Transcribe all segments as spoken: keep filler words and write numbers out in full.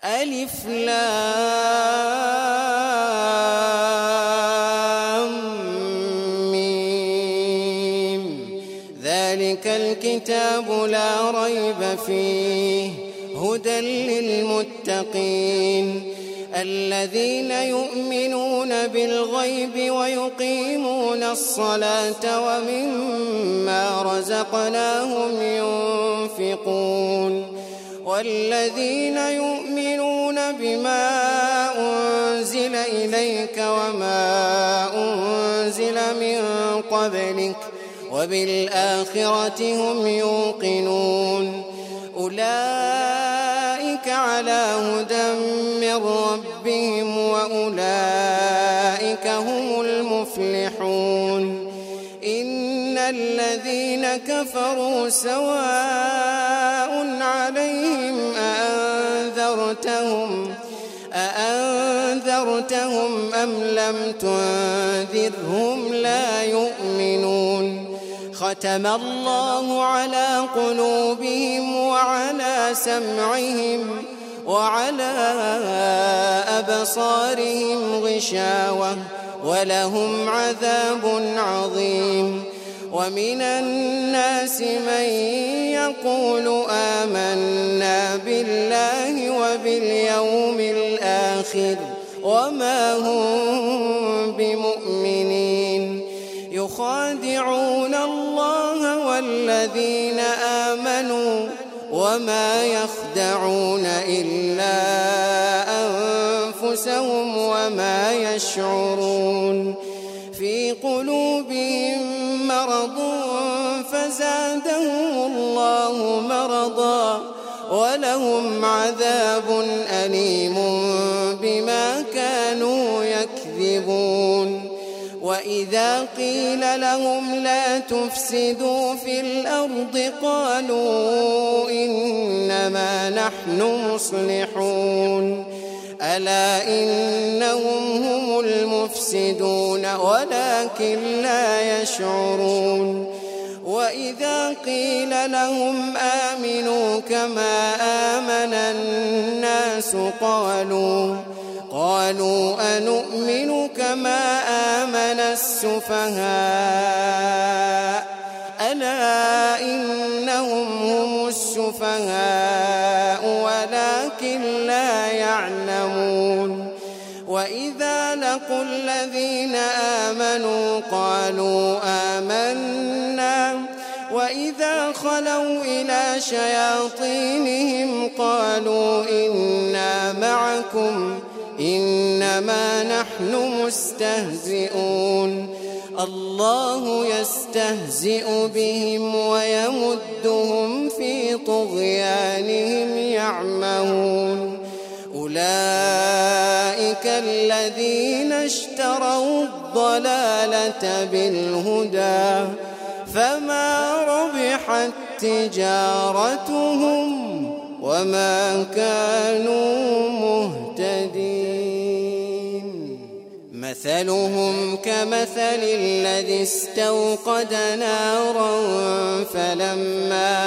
ألف لام ميم. ذلك الكتاب لا ريب فيه هدى للمتقين الذين يؤمنون بالغيب ويقيمون الصلاة ومما رزقناهم ينفقون والذين يؤمنون بما أنزل إليك وما أنزل من قبلك وبالآخرة هم يوقنون أولئك على هدى من ربهم وأولئك هم المفلحون إن الذين كفروا سواء عليهم أأنذرتهم أأنذرتهم أم لم تنذرهم لا يؤمنون ختم الله على قلوبهم وعلى سمعهم وعلى أبصارهم غشاوة ولهم عذاب عظيم ومن الناس من يقول آمنا بالله وباليوم الآخر وما هم بمؤمنين يخادعون الله والذين آمنوا وما يخدعون إلا أنفسهم وما يشعرون في قلوبهم مرض فزادهم الله مرضا ولهم عذاب أليم بما كانوا يكذبون وإذا قيل لهم لا تفسدوا في الأرض قالوا إنما نحن مصلحون ألا إنهم هم المفسدون ولكن لا يشعرون وإذا قيل لهم آمنوا كما آمن الناس قالوا قالوا أنؤمن كما آمن السفهاء ألا إنهم هم السفهاء ولكن لا يعلمون وإذا لقوا الذين آمنوا قالوا آمنا وإذا خلوا إلى شياطينهم قالوا إنا معكم إنما نحن مستهزئون الله يستهزئ بهم ويمدهم في طغيانهم يعمهون أولئك الذين اشتروا الضلالة بالهدى فما ربحت تجارتهم وما كانوا مهتدين مثلهم كمثل الذي استوقد نارا فلما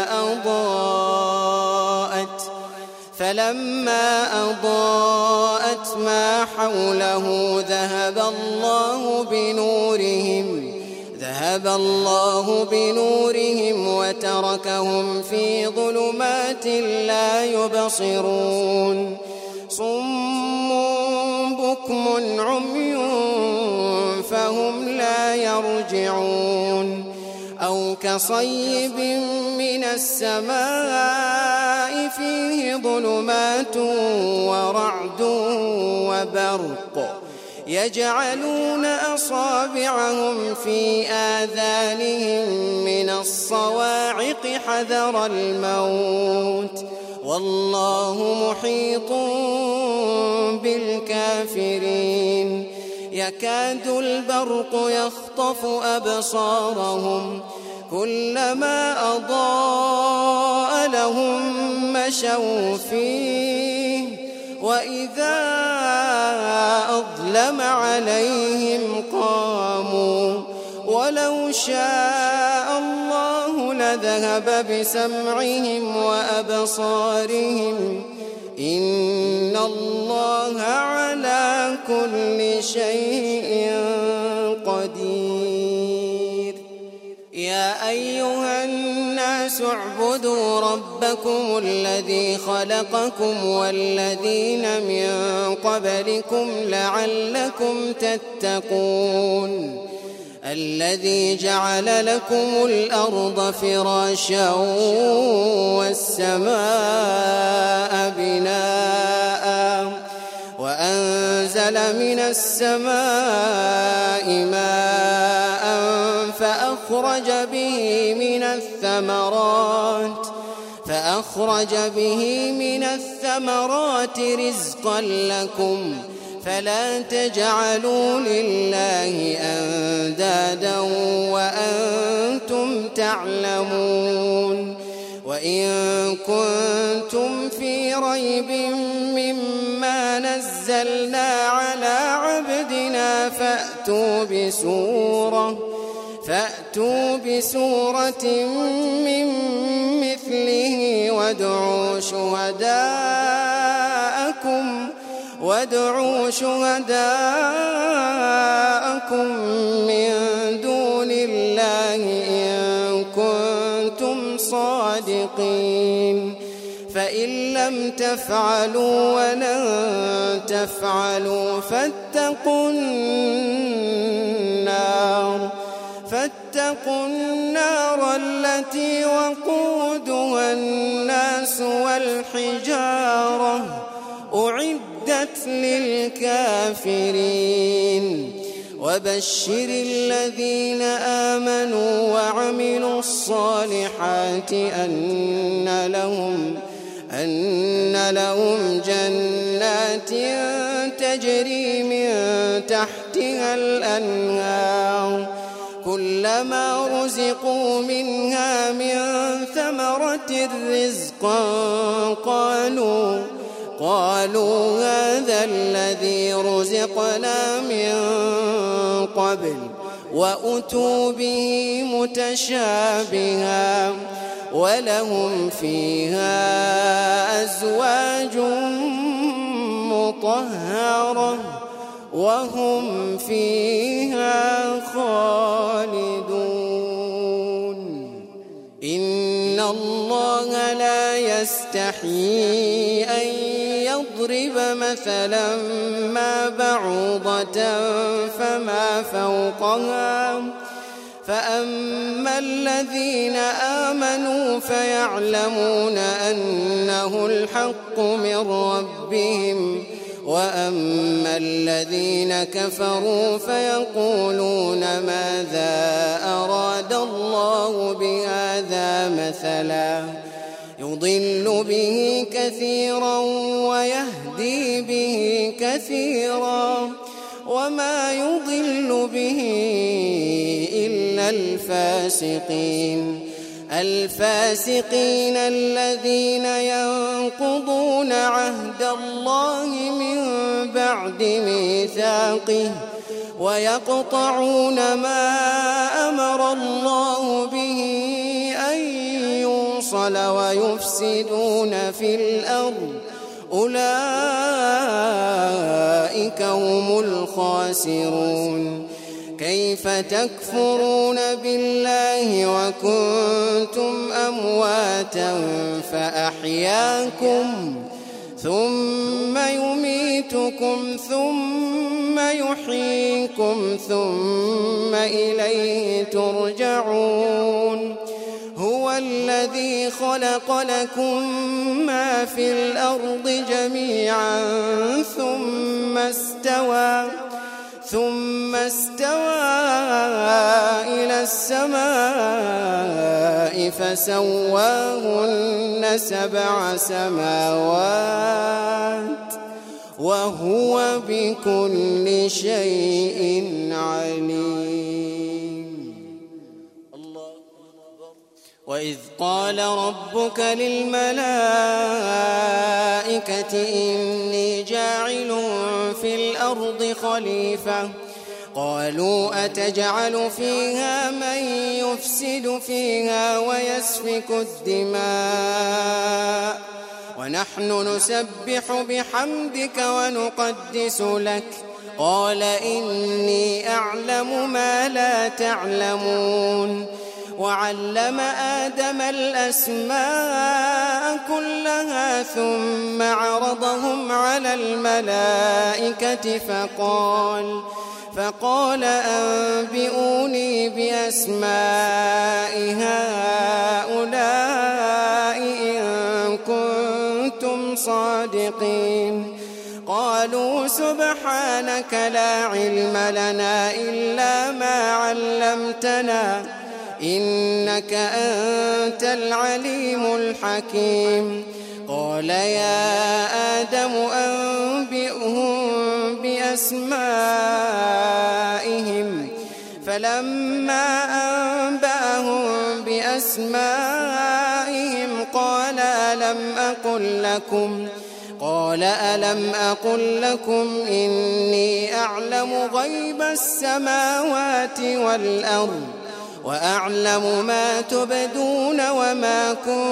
أضاءت فلما أضاءت ما حوله ذهب الله بنورهم ذهب الله بنورهم وتركهم في ظلمات لا يبصرون صم بكم عمي فهم لا يرجعون أو كصيب من السماء فيه ظلمات ورعد وبرق يجعلون أصابعهم في آذانهم من الصواعق حذر الموت والله محيط بالكافرين يكاد البرق يخطف أبصارهم كلما أضاء لهم مشوا فيه وإذا أظلم عليهم قاموا ولو شاء الله لذهب بسمعهم وأبصارهم إن شيء قدير. يا أيها الناس اعبدوا ربكم الذي خلقكم والذين من قبلكم لعلكم تتقون. الذي جعل لكم الأرض فراشا والسماء بناء وأنزل من السماء ماء فأخرج به من الثمرات فأخرج به من الثمرات رزقا لكم فلا تجعلوا لله أندادا وأنتم تعلمون. وإن كنتم في ريب مما نزلنا على عبدنا فأتوا بسورة فأتوا بسورة من مثله وادعوا شهداءكم وادعوا شهداءكم من دون الله إن كنتم صادقين. فإن لم تفعلوا ولن تفعلوا فاتقوا النار فاتقوا النار التي وقودها الناس والحجارة أعدت للكافرين. وبشر الذين آمنوا وعملوا الصالحات أن لهم أن لهم جنات تجري من تحتها الأنهار كلما رزقوا منها من ثمرة رزقا قالوا قالوا هذا الذي رزقنا من قبل وأتوا به متشابها ولهم فيها أزواج مطهرة وهم فيها خالدون. إن الله لا يستحيي أن يضرب مثلا ما بعوضة فما فوقها فأما الذين آمنوا فيعلمون أنه الحق من ربهم وأما الذين كفروا فيقولون ماذا أراد الله بهذا مثلا يضل به كثيرا ويهدي به كثيرا وما يضل به إلا الفاسقين الفاسقين الذين ينقضون عهد الله من بعد ميثاقه ويقطعون ما أمر الله به أن يوصل ويفسدون في الأرض أولئك هم الخاسرون. كيف تكفرون بالله وكنتم أمواتا فأحياكم ثم يميتكم ثم يحييكم ثم إليه ترجعون. هو الذي خلق لكم ما في الأرض جميعا ثم استوى ثم استوى إلى السماء فسواهن سبع سماوات وهو بكل شيء عليم. الله أكبر. وإذ قال ربك للملائكة إني جاعل في الأرض خليفة قالوا أتجعل فيها من يفسد فيها ويسفك الدماء ونحن نسبح بحمدك ونقدس لك قال إني أعلم ما لا تعلمون وعلم آدم الأسماء كلها ثم عرضهم على الملائكة فقال فقال أنبئوني بأسماء هؤلاء إن كنتم صادقين قالوا سبحانك لا علم لنا إلا ما علمتنا إنك أنت العليم الحكيم قال يا آدم أنبئهم بأسمائهم فلما أنبأهم بأسمائهم قال ألم أقل لكم قال ألم أقل لكم إني أعلم غيب السماوات والأرض وأعلم ما تبدون وما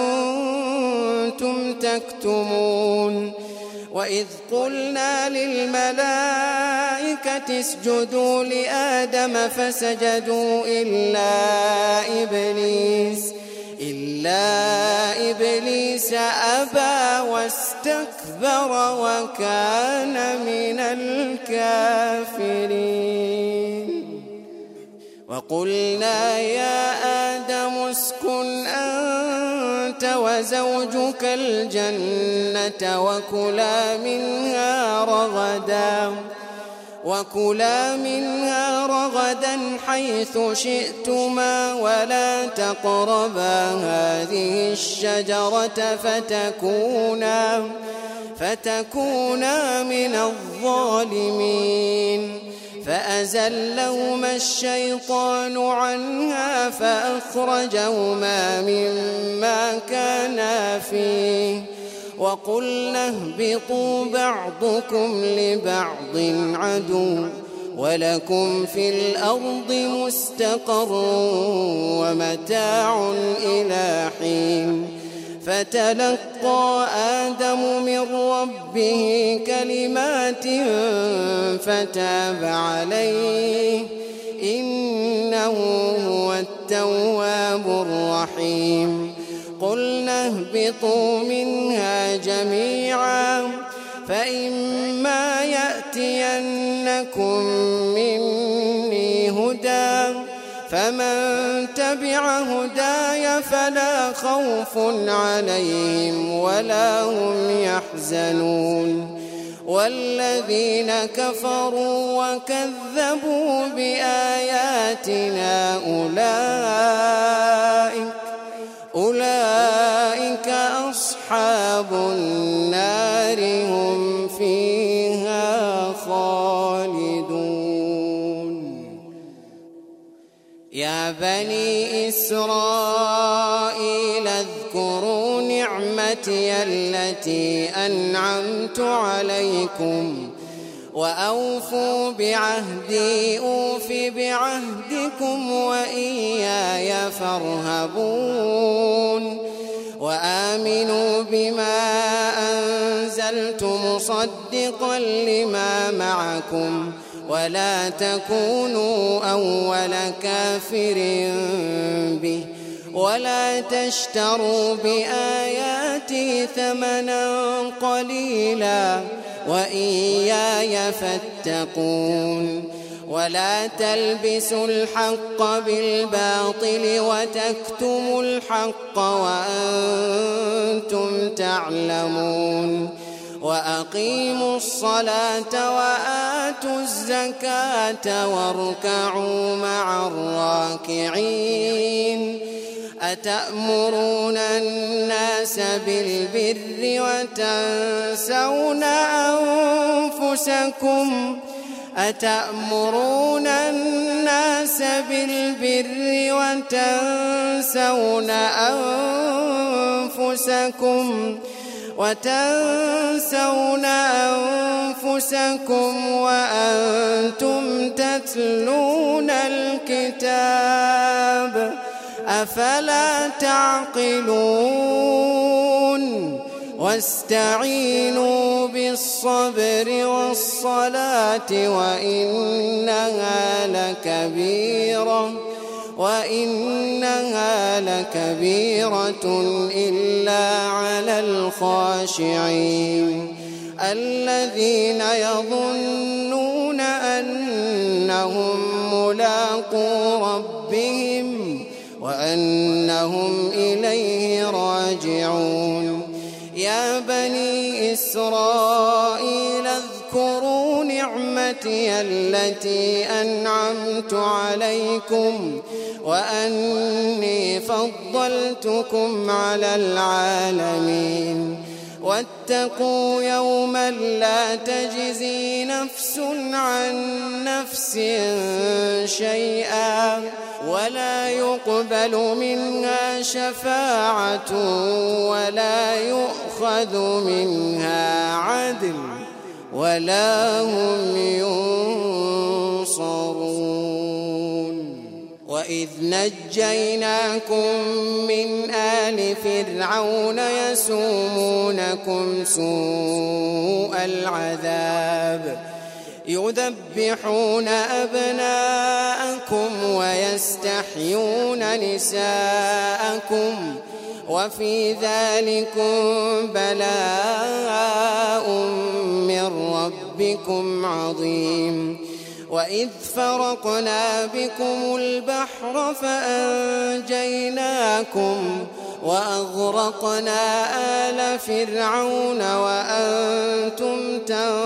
كنتم تكتمون وإذ قلنا للملائكة اسجدوا لآدم فسجدوا إلا إبليس إلا إبليس أبى واستكبر وكان من الكافرين وقلنا يا آدم اسكن أنت وزوجك الجنة وكلا منها رغدا وكلا منها رغدا حيث شئتما ولا تقربا هذه الشجرة فتكونا فتكونا من الظالمين فأزلهما الشيطان عنها فأخرجهما مما كانا فيه وقلنا اهبطوا بعضكم لبعض عدو ولكم في الأرض مستقر ومتاع إلى حين فتلقى آدم من ربه كلمات فتاب عليه إنه هو التواب الرحيم قلنا اهبطوا منها جميعا فإما يأتينكم مني هدى فمن تبع هداي فلا خوف عليهم ولا هم يحزنون والذين كفروا وكذبوا بآياتنا أولئك أولئك أصحاب النار هم فيها خالدون يا بني إسرائيل اذكروا نعمتي التي أنعمت عليكم وأوفوا بعهدي أوف بعهدكم وإياي فارهبون وآمنوا بما أنزلت مصدقا لما معكم ولا تكونوا أول كافر به ولا تشتروا بآياتي ثمنا قليلا وإياي فاتقون ولا تلبسوا الحق بالباطل وتكتموا الحق وأنتم تعلمون وأقيموا الصلاة وآتوا الزكاة واركعوا مع الراكعين أتأمرون الناس بالبر وتنسون أنفسكم أتأمرون الناس بالبر وتنسون أنفسكم وتنسون أنفسكم وأنتم تتلون الكتاب أفلا تعقلون واستعينوا بالصبر والصلاة وإنها لكبيرة وإنها لكبيرة إلا على الخاشعين الذين يظنون أنهم ملاقو ربهم وأنهم إليه راجعون يا بني إسرائيل اذكروا نعمتي التي أنعمت عليكم وأني فضلتكم على العالمين واتقوا يوما لا تجزي نفس عن نفس شيئا ولا يقبل منها شفاعة ولا يؤخذ منها عدل ولا هم ينصرون وإذ نجيناكم من آل فرعون يسومونكم سوء العذاب يذبحون أبناءكم ويستحيون نساءكم وفي ذلكم بلاء من ربكم عظيم وإذ فرقنا بكم البحر فأنجيناكم وأغرقنا آل فرعون وأنتم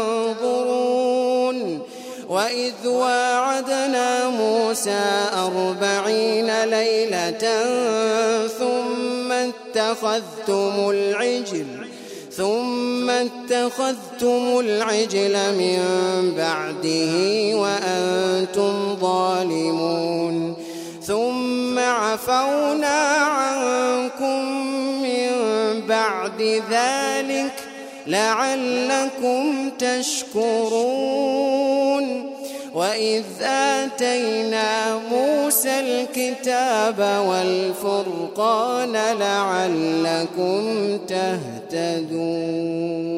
تنظرون وإذ واعدنا موسى أربعين ليلة ثم اتخذتم العجل ثم اتخذتم العجل من بعده وأنتم ظالمون ثم عفونا عنكم من بعد ذلك لعلكم تشكرون وإذ آتينا موسى الكتاب والفرقان لعلكم تهتدون.